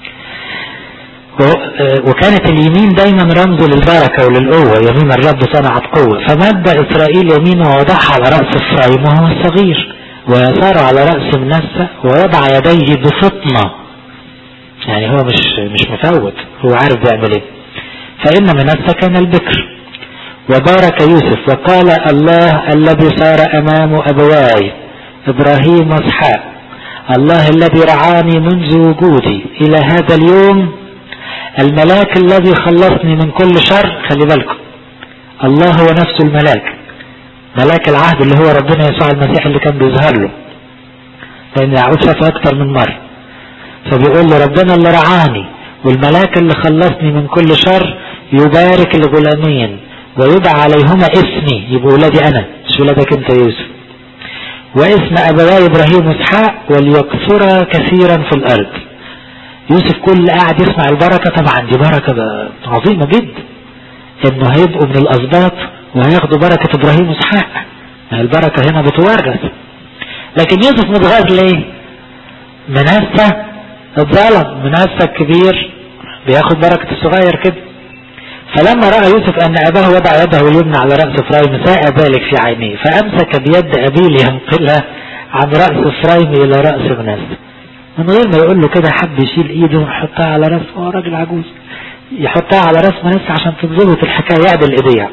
وكانت اليمين دايما رمز للبركة وللقوة، يمين الرب صنعت قوة. فمد إسرائيل يمينه ووضعها على رأس إفرايم وهو الصغير، ويسار على رأس منسى، ووضع يديه بفطنة. يعني هو مش مفوت، هو عارف بيعمل ايه. فإن منسى كان البكر. وبارك يوسف وقال الله الذي صار أمام أبواي إبراهيم وإسحاق، الله الذي رعاني منذ وجودي إلى هذا اليوم، الملاك الذي خلصني من كل شر. خلي بالكم الله هو نفسه الملاك، ملاك العهد اللي هو ربنا يسوع المسيح اللي كان بيظهر له، لأن يعقوب شافه أكتر من مرة. فبيقول له ربنا اللي رعاني والملاك اللي خلصني من كل شر يبارك الغلامين ويدعى عليهما اسمي، يبقى ولادي أنا مش ولادك أنت يوسف، واسم أبواي إبراهيم وإسحاق، وليكثر كثيرا في الأرض. يوسف كل قاعد يسمع البركة، طبعا دي بركة عظيمة جدا انه هيبقوا من الأسباط وهياخدوا بركة إبراهيم وإسحاق. البركة هنا بتورث. لكن يوسف متغاظ ليه؟ منسى اتظلم، منسى الكبير بياخد بركة الصغير كده. فلما رأى يوسف أن أباه وضع يده اليمنى على رأس إفرايم ساء ذلك في عينيه، فأمسك بيد أبيه لينقلها عن رأس إفرايم إلى رأس منسى. من غير ما يقول له كده حب يشيل إيده ويحطها على رأس، هو راجل عجوز، يحطها على رأس منسى عشان تتظبط الحكاية، يعدل إيديه.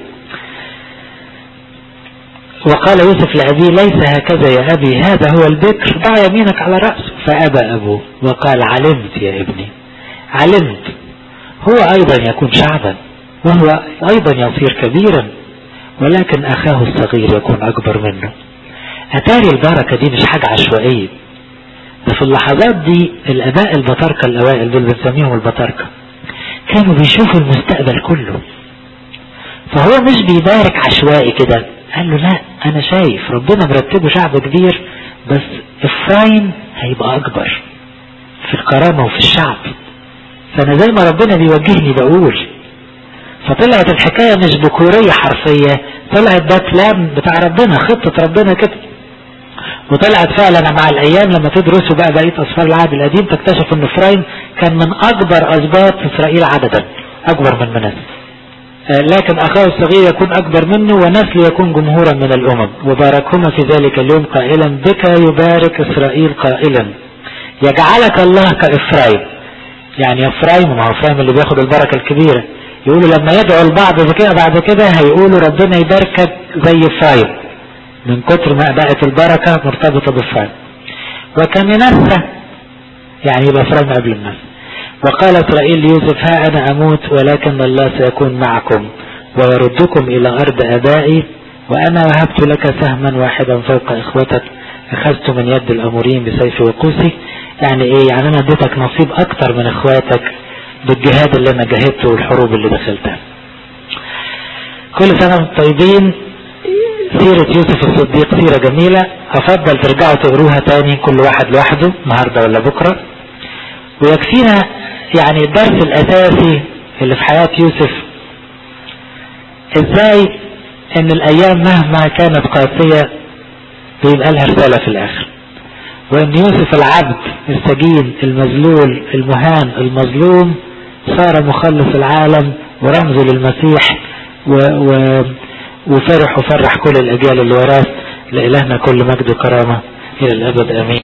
وقال يوسف لأبيه ليس هكذا يا أبي، هذا هو البكر، ضع يمينك على رأسه. فأبى أبوه وقال علمت يا ابني، علمت، هو أيضا يكون شعبا وهو أيضا يصير كبيرا، ولكن أخاه الصغير يكون أكبر منه. أتاري البركة دي مش حاجة عشوائية، ده في اللحظات دي الآباء البطاركة الأوائل دول بنسميهم البطاركة كانوا بيشوفوا المستقبل كله. فهو مش بيبارك عشوائي كده، قال له لا، أنا شايف ربنا مرتبه شعب كبير، بس إفرايم هيبقى أكبر في الكرامة وفي الشعب. فأنا زي ما ربنا بيوجهني بقول. فطلعت الحكاية مش ذكورية حرفية، طلعت ده كلام بتاع ربنا، خطة ربنا كده. وطلعت فعلا مع الأيام لما تدرسوا بقى بقية أسفار العهد القديم تكتشف أن إفرايم كان من أكبر أسباط إسرائيل عددا، أكبر من منسى. لكن أخاه الصغير يكون أكبر منه ونسله يكون جمهورا من الأمم. وباركهما في ذلك اليوم قائلا بك يبارك إسرائيل قائلا يجعلك الله كإفرايم. يعني إفرايم، ما هو إفرايم اللي بياخد البركة الكبيرة، يقولوا لما يدعوا البعض بعد كده هيقولوا ربنا يباركك زي إفرايم، من كتر ما بقت البركة مرتبطة بإفرايم. وكمنسى يعني يبقى إفرايم قبل الناس. وقال إسرائيل ليوسف ها أنا أموت ولكن الله سيكون معكم ويردكم إلى أرض آبائي، وأنا وهبت لك سهما واحدا فوق إخوتك، أخذت من يد الأمورين بسيف وقوسي. يعني إيه؟ يعني أنا اديتك نصيب أكتر من إخواتك بالجهاد اللي أنا جاهدته والحروب اللي دخلتها. كل سنة وانتم طيبين. سيرة يوسف الصديق سيرة جميلة، أفضل ترجعوا تقروها تاني كل واحد لوحده النهاردة ولا بكرة، ويكفينا يعني الدرس الأساسي اللي في حياة يوسف، إزاي إن الأيام مهما كانت قاسية بيبقى لها رسالة في الآخر، وإن يوسف العبد السجين المذلول المهان المظلوم صار مخلص العالم ورمز للمسيح، وفرح كل الأجيال اللي وراه. لإلهنا كل مجد وكرامة إلى الأبد آمين.